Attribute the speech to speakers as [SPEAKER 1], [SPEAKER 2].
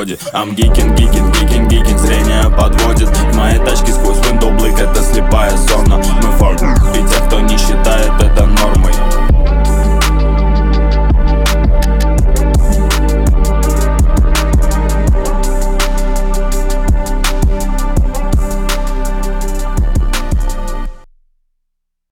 [SPEAKER 1] природе. I'm geeking, зрение подводит. В моей тачке сквозь window блик, это слепая зона. Мы for и тех, кто не считает это